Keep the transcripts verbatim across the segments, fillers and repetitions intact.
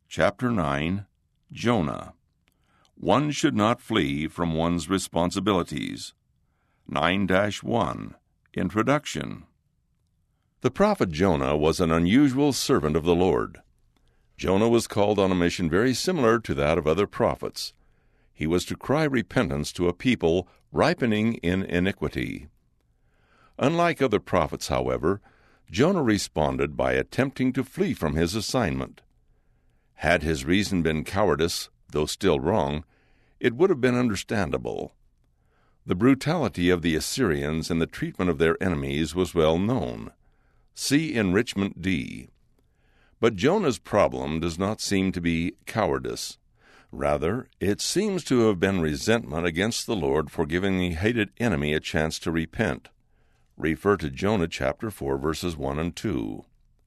Chapter nine, Jonah. One should not flee from one's responsibilities. nine dash one, Introduction. The prophet Jonah was an unusual servant of the Lord. Jonah was called on a mission very similar to that of other prophets. He was to cry repentance to a people ripening in iniquity. Unlike other prophets, however, Jonah responded by attempting to flee from his assignment. Had his reason been cowardice, though still wrong, it would have been understandable. The brutality of the Assyrians and the treatment of their enemies was well known. See Enrichment D. But Jonah's problem does not seem to be cowardice. Rather, it seems to have been resentment against the Lord for giving the hated enemy a chance to repent. Refer to Jonah chapter four, verses one and two.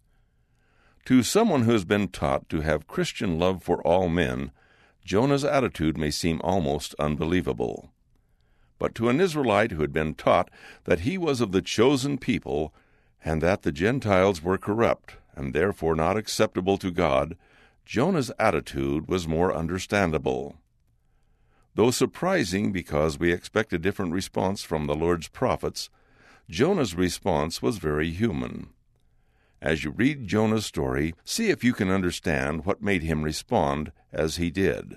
To someone who has been taught to have Christian love for all men, Jonah's attitude may seem almost unbelievable. But to an Israelite who had been taught that he was of the chosen people, and that the Gentiles were corrupt, and therefore not acceptable to God, Jonah's attitude was more understandable. Though surprising because we expect a different response from the Lord's prophets, Jonah's response was very human. As you read Jonah's story, see if you can understand what made him respond as he did.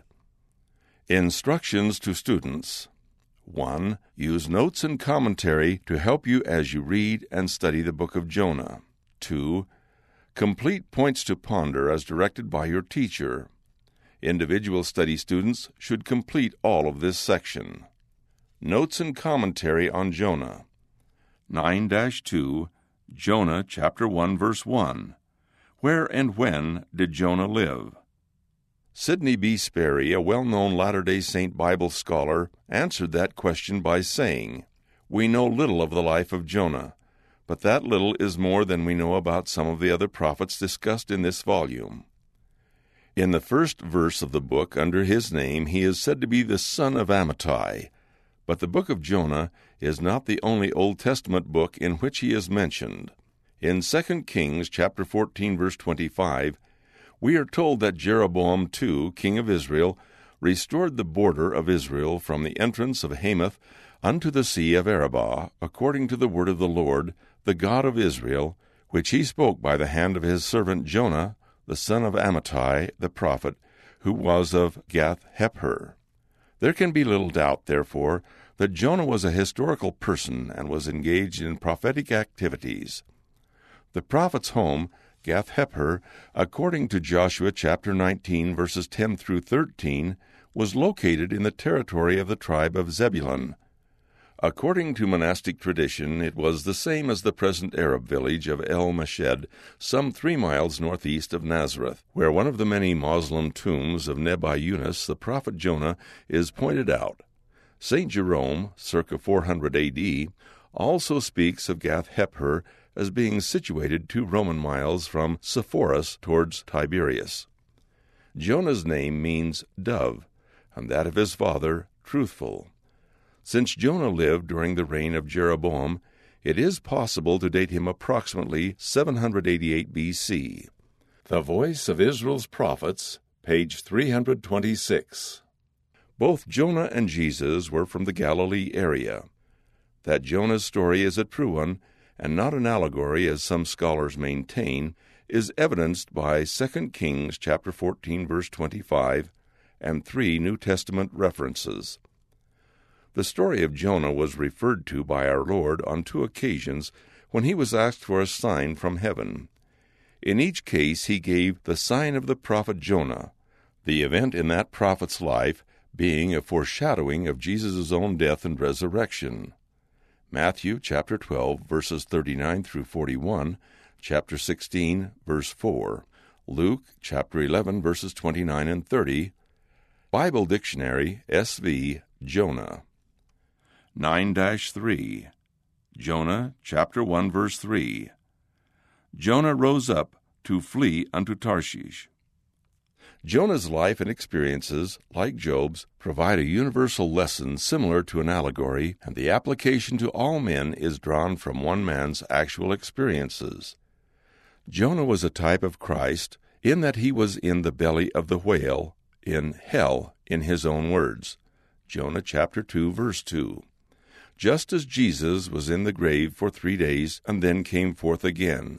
Instructions to students. one. Use notes and commentary to help you as you read and study the book of Jonah. two. Complete points to ponder as directed by your teacher. Individual study students should complete all of this section. Notes and commentary on Jonah. nine dash two, Jonah chapter one, verse one. Where and when did Jonah live? Sidney B. Sperry, a well-known Latter-day Saint Bible scholar, answered that question by saying, "We know little of the life of Jonah, but that little is more than we know about some of the other prophets discussed in this volume." In the first verse of the book, under his name, he is said to be the son of Amittai, but the book of Jonah is not the only Old Testament book in which he is mentioned. In Second Kings chapter fourteen, verse twenty-five, we are told that Jeroboam the Second, king of Israel, restored the border of Israel from the entrance of Hamath unto the sea of Arabah, according to the word of the Lord, the God of Israel, which he spoke by the hand of his servant Jonah, the son of Amittai, the prophet, who was of Gath-hepher. There can be little doubt, therefore, that Jonah was a historical person and was engaged in prophetic activities. The prophet's home, Gath-hepher, according to Joshua chapter nineteen, verses ten through thirteen, was located in the territory of the tribe of Zebulun. According to monastic tradition, it was the same as the present Arab village of El Meshed, some three miles northeast of Nazareth, where one of the many Muslim tombs of Nebi Yunus, the prophet Jonah, is pointed out. Saint Jerome, circa four hundred A D, also speaks of Gath-hepher as being situated two Roman miles from Sepphoris towards Tiberias. Jonah's name means dove, and that of his father, truthful. Since Jonah lived during the reign of Jeroboam, it is possible to date him approximately seven hundred eighty-eight B C. The Voice of Israel's Prophets, page three hundred twenty-six. Both Jonah and Jesus were from the Galilee area. That Jonah's story is a true one, and not an allegory as some scholars maintain, is evidenced by Second Kings chapter fourteen, verse twenty-five, and three New Testament references. The story of Jonah was referred to by our Lord on two occasions when he was asked for a sign from heaven. In each case he gave the sign of the prophet Jonah, the event in that prophet's life being a foreshadowing of Jesus' own death and resurrection. Matthew chapter twelve, verses thirty-nine through forty-one, chapter sixteen, verse four, Luke chapter eleven, verses twenty-nine and thirty, Bible Dictionary, S V, Jonah. nine dash three, Jonah chapter one, verse three. Jonah rose up to flee unto Tarshish. Jonah's life and experiences, like Job's, provide a universal lesson similar to an allegory, and the application to all men is drawn from one man's actual experiences. Jonah was a type of Christ in that he was in the belly of the whale, in hell, in his own words. Jonah chapter two, verse two. Just as Jesus was in the grave for three days and then came forth again.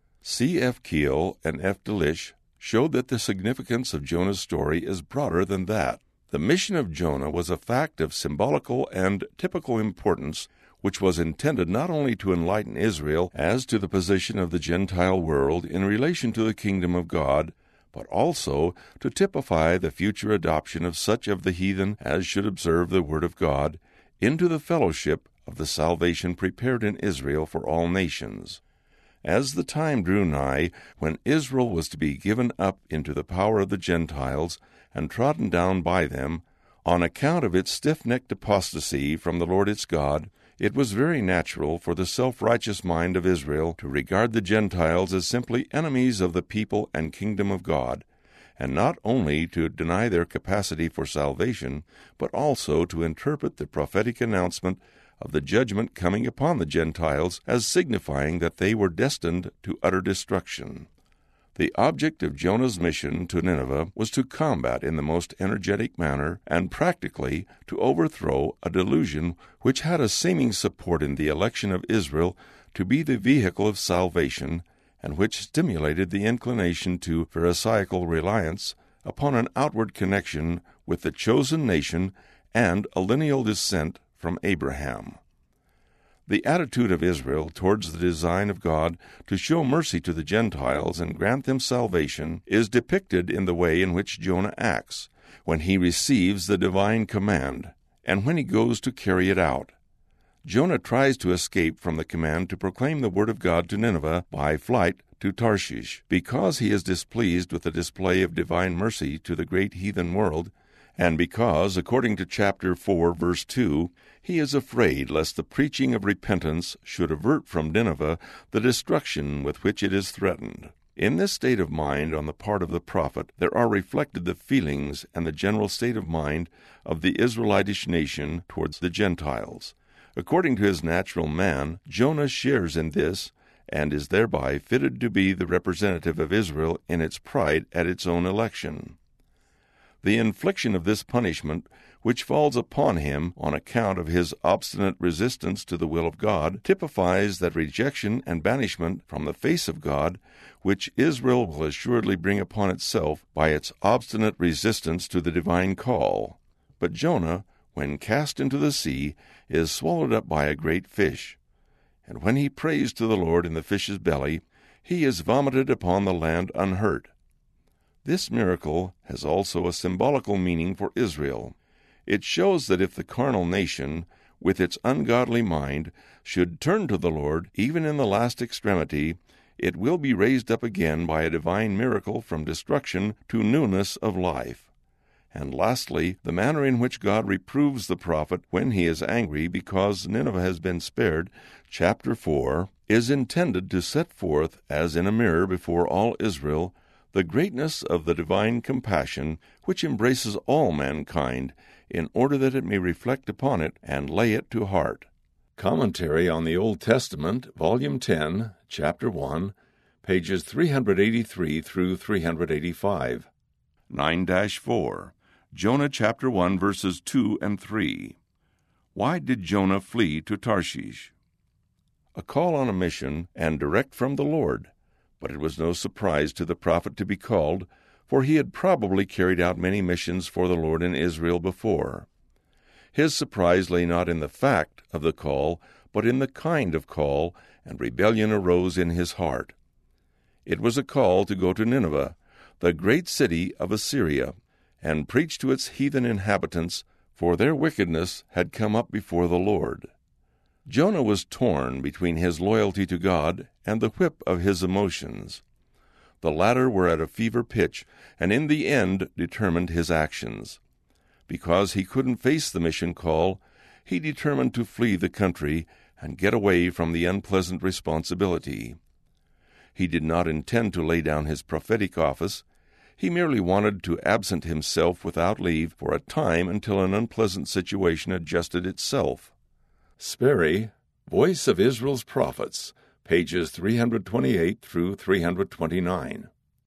C F Keel and F Delitzsch showed that the significance of Jonah's story is broader than that. The mission of Jonah was a fact of symbolical and typical importance, which was intended not only to enlighten Israel as to the position of the Gentile world in relation to the kingdom of God, but also to typify the future adoption of such of the heathen as should observe the word of God into the fellowship of the salvation prepared in Israel for all nations. As the time drew nigh when Israel was to be given up into the power of the Gentiles and trodden down by them, on account of its stiff-necked apostasy from the Lord its God, it was very natural for the self-righteous mind of Israel to regard the Gentiles as simply enemies of the people and kingdom of God, and not only to deny their capacity for salvation, but also to interpret the prophetic announcement of the judgment coming upon the Gentiles as signifying that they were destined to utter destruction. The object of Jonah's mission to Nineveh was to combat in the most energetic manner and practically to overthrow a delusion which had a seeming support in the election of Israel to be the vehicle of salvation, and which stimulated the inclination to pharisaical reliance upon an outward connection with the chosen nation and a lineal descent from Abraham. The attitude of Israel towards the design of God to show mercy to the Gentiles and grant them salvation is depicted in the way in which Jonah acts, when he receives the divine command, and when he goes to carry it out. Jonah tries to escape from the command to proclaim the word of God to Nineveh by flight to Tarshish, because he is displeased with the display of divine mercy to the great heathen world, and because, according to chapter four, verse two, he is afraid lest the preaching of repentance should avert from Nineveh the destruction with which it is threatened. In this state of mind on the part of the prophet there are reflected the feelings and the general state of mind of the Israelitish nation towards the Gentiles. According to his natural man, Jonah shares in this, and is thereby fitted to be the representative of Israel in its pride at its own election. The infliction of this punishment, which falls upon him on account of his obstinate resistance to the will of God, typifies that rejection and banishment from the face of God, which Israel will assuredly bring upon itself by its obstinate resistance to the divine call. But Jonah, when cast into the sea, is swallowed up by a great fish. And when he prays to the Lord in the fish's belly, he is vomited upon the land unhurt. This miracle has also a symbolical meaning for Israel. It shows that if the carnal nation, with its ungodly mind, should turn to the Lord, even in the last extremity, it will be raised up again by a divine miracle from destruction to newness of life. And lastly, the manner in which God reproves the prophet when he is angry because Nineveh has been spared, chapter four, is intended to set forth, as in a mirror before all Israel, the greatness of the divine compassion which embraces all mankind, in order that it may reflect upon it and lay it to heart. Commentary on the Old Testament, Volume ten, Chapter one, pages three eighty-three through three eighty-five. nine dash four. Jonah chapter one, verses two and three. Why did Jonah flee to Tarshish? A call on a mission, and direct from the Lord. But it was no surprise to the prophet to be called, for he had probably carried out many missions for the Lord in Israel before. His surprise lay not in the fact of the call, but in the kind of call, and rebellion arose in his heart. It was a call to go to Nineveh, the great city of Assyria, and preach to its heathen inhabitants, for their wickedness had come up before the Lord. Jonah was torn between his loyalty to God and the whip of his emotions. The latter were at a fever pitch, and in the end determined his actions. Because he couldn't face the mission call, he determined to flee the country and get away from the unpleasant responsibility. He did not intend to lay down his prophetic office. He merely wanted to absent himself without leave for a time until an unpleasant situation adjusted itself. Sperry, Voice of Israel's Prophets, pages three twenty-eight through three twenty-nine.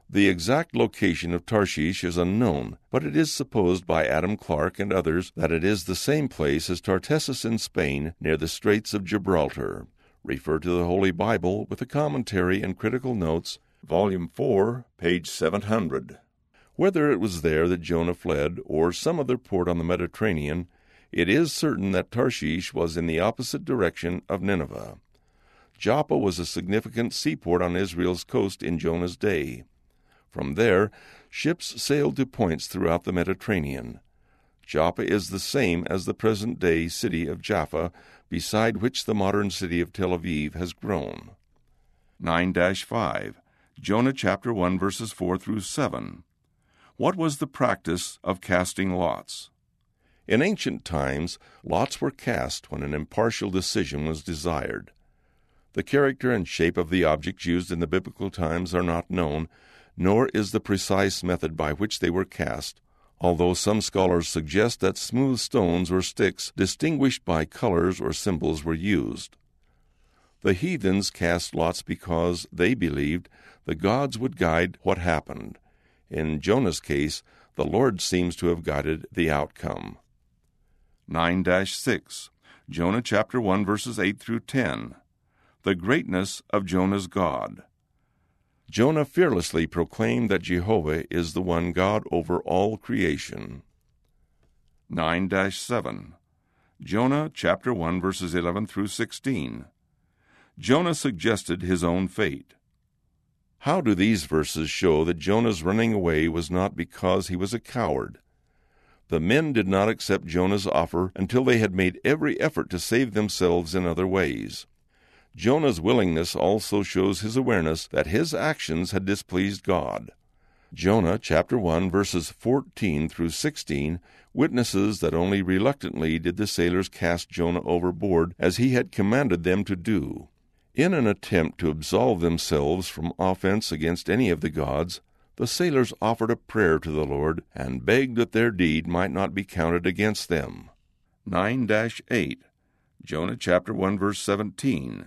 The exact location of Tarshish is unknown, but it is supposed by Adam Clarke and others that it is the same place as Tartessus in Spain, near the Straits of Gibraltar. Refer to the Holy Bible with a commentary and critical notes, Volume four, page seven hundred. Whether it was there that Jonah fled, or some other port on the Mediterranean, it is certain that Tarshish was in the opposite direction of Nineveh. Joppa was a significant seaport on Israel's coast in Jonah's day. From there, ships sailed to points throughout the Mediterranean. Joppa is the same as the present-day city of Jaffa, beside which the modern city of Tel Aviv has grown. nine dash five. Jonah chapter one, verses four through seven. What was the practice of casting lots? In ancient times, lots were cast when an impartial decision was desired. The character and shape of the objects used in the biblical times are not known, nor is the precise method by which they were cast, although some scholars suggest that smooth stones or sticks distinguished by colors or symbols were used. The heathens cast lots because they believed the gods would guide what happened. In Jonah's case, the Lord seems to have guided the outcome. nine dash six. Jonah chapter one, verses eight through ten. The greatness of Jonah's God. Jonah fearlessly proclaimed that Jehovah is the one God over all creation. nine dash seven. Jonah chapter one, verses eleven through sixteen. Jonah suggested his own fate. How do these verses show that Jonah's running away was not because he was a coward? The men did not accept Jonah's offer until they had made every effort to save themselves in other ways. Jonah's willingness also shows his awareness that his actions had displeased God. Jonah chapter one, verses fourteen through sixteen witnesses that only reluctantly did the sailors cast Jonah overboard, as he had commanded them to do. In an attempt to absolve themselves from offense against any of the gods, the sailors offered a prayer to the Lord and begged that their deed might not be counted against them. nine dash eight. Jonah chapter one, verse seventeen.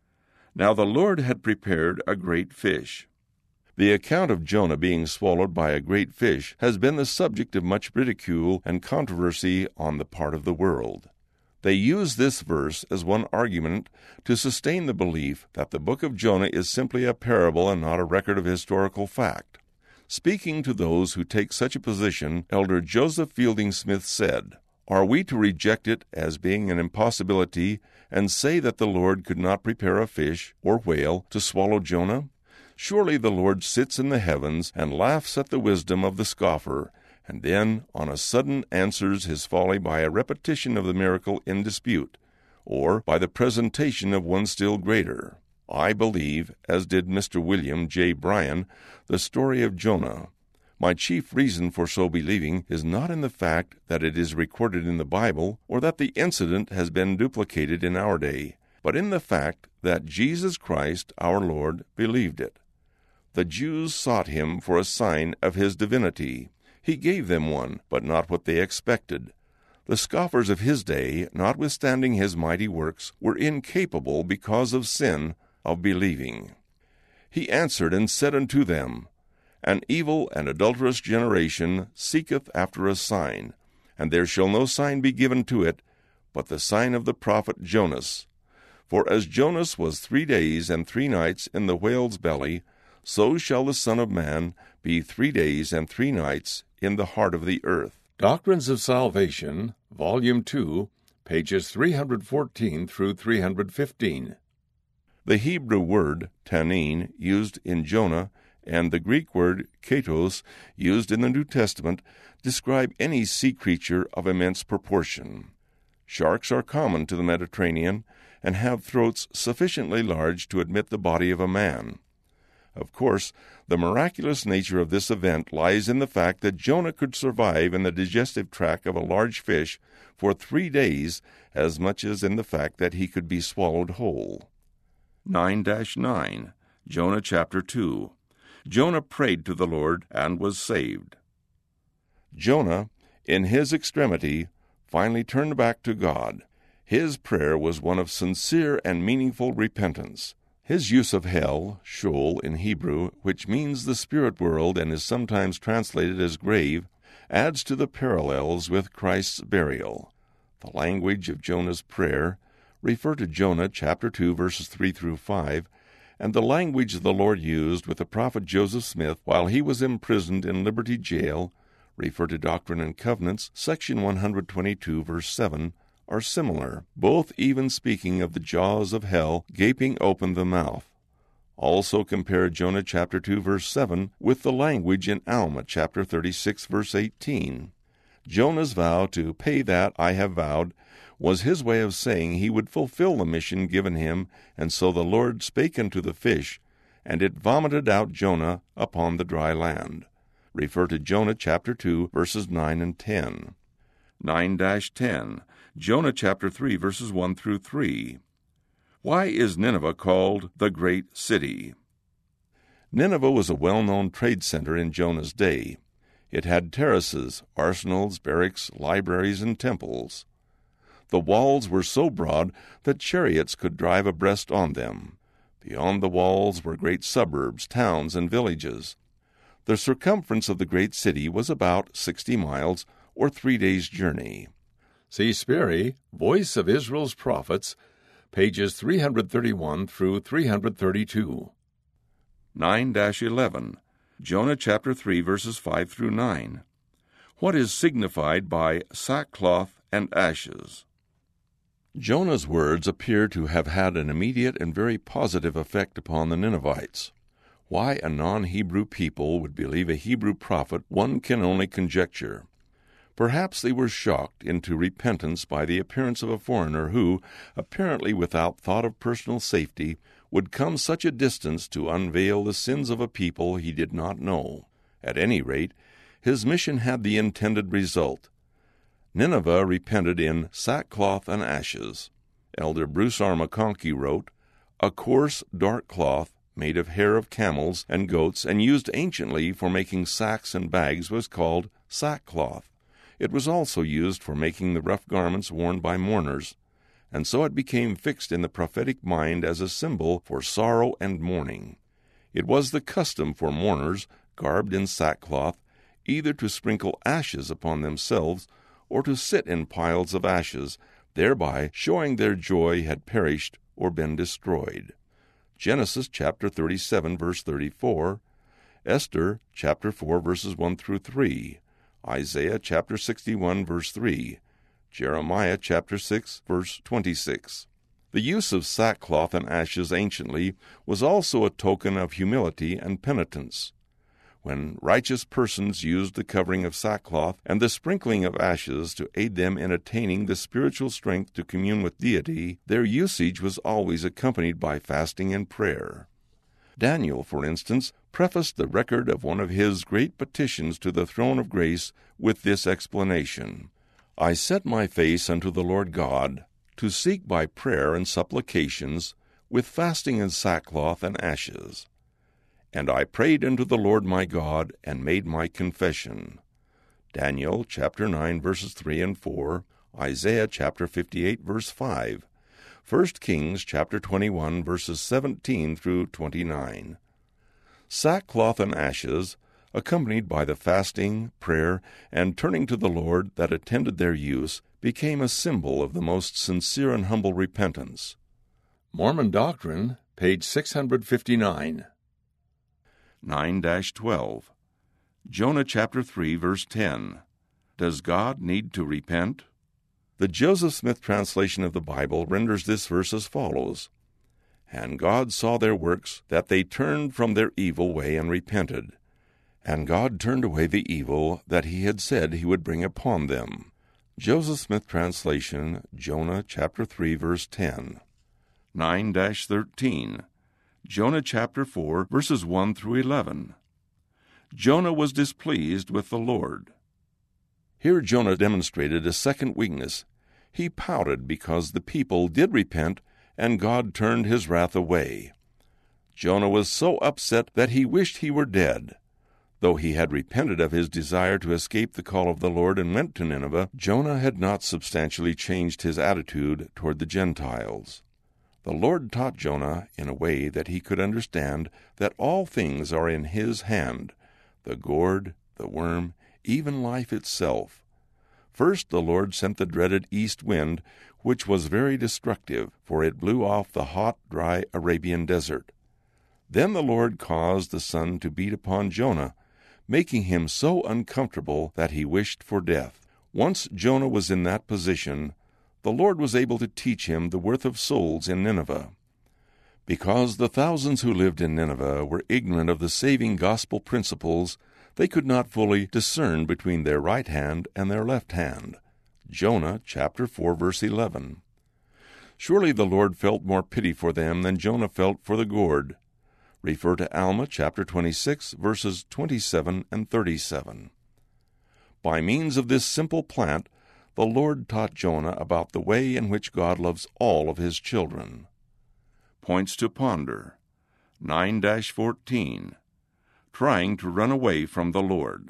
Now the Lord had prepared a great fish. The account of Jonah being swallowed by a great fish has been the subject of much ridicule and controversy on the part of the world. They use this verse as one argument to sustain the belief that the book of Jonah is simply a parable and not a record of historical fact. Speaking to those who take such a position, Elder Joseph Fielding Smith said, "Are we to reject it as being an impossibility and say that the Lord could not prepare a fish or whale to swallow Jonah? Surely the Lord sits in the heavens and laughs at the wisdom of the scoffer, and then on a sudden answers his folly by a repetition of the miracle in dispute, or by the presentation of one still greater. I believe, as did Mister William J. Bryan, the story of Jonah. My chief reason for so believing is not in the fact that it is recorded in the Bible or that the incident has been duplicated in our day, but in the fact that Jesus Christ, our Lord, believed it. The Jews sought him for a sign of his divinity. He gave them one, but not what they expected. The scoffers of his day, notwithstanding his mighty works, were incapable, because of sin, of believing. He answered and said unto them, An evil and adulterous generation seeketh after a sign, and there shall no sign be given to it, but the sign of the prophet Jonas. For as Jonas was three days and three nights in the whale's belly, so shall the Son of Man be three days and three nights in the heart of the earth." Doctrines of Salvation, Volume two, pages three fourteen through three fifteen. The Hebrew word tanin, used in Jonah, and the Greek word katos, used in the New Testament, describe any sea creature of immense proportion. Sharks are common to the Mediterranean, and have throats sufficiently large to admit the body of a man. Of course, the miraculous nature of this event lies in the fact that Jonah could survive in the digestive tract of a large fish for three days, as much as in the fact that he could be swallowed whole. nine dash nine. Jonah chapter two. Jonah prayed to the Lord and was saved. Jonah, in his extremity, finally turned back to God. His prayer was one of sincere and meaningful repentance. His use of hell, Sheol in Hebrew, which means the spirit world and is sometimes translated as grave, adds to the parallels with Christ's burial. The language of Jonah's prayer, refer to Jonah chapter two, verses three through five, and the language the Lord used with the prophet Joseph Smith while he was imprisoned in Liberty Jail, refer to Doctrine and Covenants, section one hundred twenty-two, verse seven, are similar, both even speaking of the jaws of hell gaping open the mouth. Also compare Jonah chapter two, verse seven, with the language in Alma chapter thirty-six, verse eighteen. Jonah's vow to pay that I have vowed was his way of saying he would fulfill the mission given him, and so the Lord spake unto the fish, and it vomited out Jonah upon the dry land. Refer to Jonah chapter two, verses nine and ten. nine dash ten. Jonah chapter three, verses one through three. Why is Nineveh called the Great City? Nineveh was a well-known trade center in Jonah's day. It had terraces, arsenals, barracks, libraries, and temples. The walls were so broad that chariots could drive abreast on them. Beyond the walls were great suburbs, towns, and villages. The circumference of the great city was about sixty miles, or three days' journey. See Sperry, Voice of Israel's Prophets, pages three hundred thirty-one through three hundred thirty-two. nine dash eleven. Jonah chapter three, verses five through nine. What is signified by sackcloth and ashes? Jonah's words appear to have had an immediate and very positive effect upon the Ninevites. Why a non-Hebrew people would believe a Hebrew prophet one can only conjecture. Perhaps they were shocked into repentance by the appearance of a foreigner who, apparently without thought of personal safety, would come such a distance to unveil the sins of a people he did not know. At any rate, his mission had the intended result. Nineveh repented in sackcloth and ashes. Elder Bruce R. McConkie wrote, "A coarse, dark cloth, made of hair of camels and goats and used anciently for making sacks and bags, was called sackcloth. It was also used for making the rough garments worn by mourners, and so it became fixed in the prophetic mind as a symbol for sorrow and mourning. It was the custom for mourners, garbed in sackcloth, either to sprinkle ashes upon themselves or to sit in piles of ashes, thereby showing their joy had perished or been destroyed." Genesis chapter thirty-seven, verse thirty-four, Esther chapter four, verses one through three, Isaiah chapter sixty-one, verse three, Jeremiah chapter six, verse twenty-six. The use of sackcloth and ashes anciently was also a token of humility and penitence. When righteous persons used the covering of sackcloth and the sprinkling of ashes to aid them in attaining the spiritual strength to commune with deity, their usage was always accompanied by fasting and prayer. Daniel, for instance, prefaced the record of one of his great petitions to the throne of grace with this explanation: "I set my face unto the Lord God, to seek by prayer and supplications, with fasting and sackcloth and ashes. And I prayed unto the Lord my God, and made my confession." Daniel chapter nine, verses three and four, Isaiah chapter fifty-eight, verse five, First Kings chapter twenty-one, verses seventeen through twenty-nine. Sackcloth and ashes, accompanied by the fasting, prayer, and turning to the Lord that attended their use, became a symbol of the most sincere and humble repentance. Mormon Doctrine, page six hundred fifty-nine. nine dash twelve. Jonah chapter three, verse ten. Does God need to repent? The Joseph Smith translation of the Bible renders this verse as follows: "And God saw their works, that they turned from their evil way and repented. And God turned away the evil that he had said he would bring upon them." Joseph Smith translation, Jonah chapter three, verse ten. nine dash thirteen. Jonah chapter four, verses one through eleven. Jonah was displeased with the Lord. Here Jonah demonstrated a second weakness. He pouted because the people did repent, and God turned his wrath away. Jonah was so upset that he wished he were dead. Though he had repented of his desire to escape the call of the Lord and went to Nineveh, Jonah had not substantially changed his attitude toward the Gentiles. The Lord taught Jonah in a way that he could understand that all things are in his hand, the gourd, the worm, even life itself. First the Lord sent the dreaded east wind, which was very destructive, for it blew off the hot, dry Arabian desert. Then the Lord caused the sun to beat upon Jonah, making him so uncomfortable that he wished for death. Once Jonah was in that position, the Lord was able to teach him the worth of souls in Nineveh. Because the thousands who lived in Nineveh were ignorant of the saving gospel principles, they could not fully discern between their right hand and their left hand. Jonah chapter four, verse eleven. Surely the Lord felt more pity for them than Jonah felt for the gourd. Refer to Alma chapter twenty-six, verses twenty-seven and thirty-seven. By means of this simple plant, the Lord taught Jonah about the way in which God loves all of his children. Points to ponder. nine dash fourteen. Trying to run away from the Lord.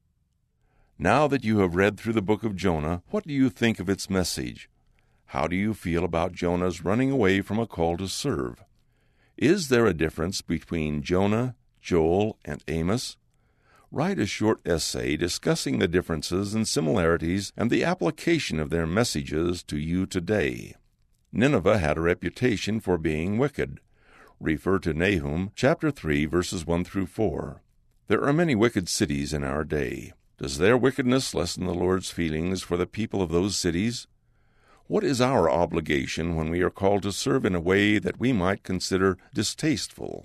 Now that you have read through the book of Jonah, what do you think of its message? How do you feel about Jonah's running away from a call to serve? Is there a difference between Jonah, Joel, and Amos? Write a short essay discussing the differences and similarities and the application of their messages to you today. Nineveh had a reputation for being wicked. Refer to Nahum chapter three, verses one through four. There are many wicked cities in our day. Does their wickedness lessen the Lord's feelings for the people of those cities? What is our obligation when we are called to serve in a way that we might consider distasteful?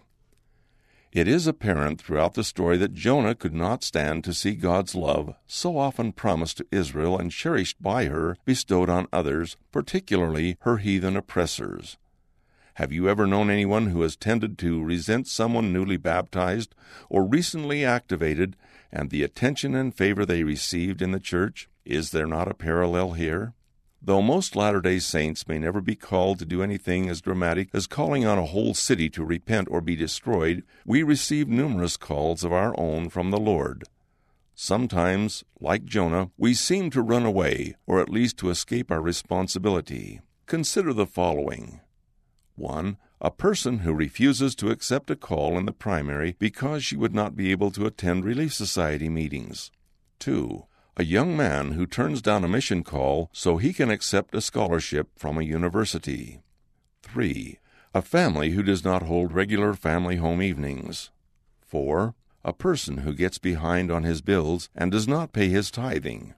It is apparent throughout the story that Jonah could not stand to see God's love, so often promised to Israel and cherished by her, bestowed on others, particularly her heathen oppressors. Have you ever known anyone who has tended to resent someone newly baptized or recently activated and the attention and favor they received in the church? Is there not a parallel here? Though most Latter-day Saints may never be called to do anything as dramatic as calling on a whole city to repent or be destroyed, we receive numerous calls of our own from the Lord. Sometimes, like Jonah, we seem to run away, or at least to escape our responsibility. Consider the following. one. A person who refuses to accept a call in the primary because she would not be able to attend Relief Society meetings. two. A young man who turns down a mission call so he can accept a scholarship from a university. three. A family who does not hold regular family home evenings. four. A person who gets behind on his bills and does not pay his tithing.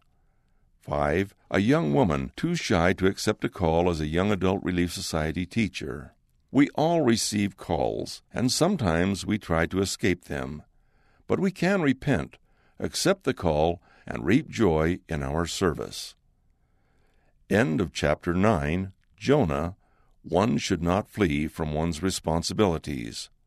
five. A young woman too shy to accept a call as a young adult Relief Society teacher. We all receive calls, and sometimes we try to escape them. But we can repent, accept the call, and reap joy in our service. End of chapter nine, Jonah, One Should Not Flee from One's Responsibilities.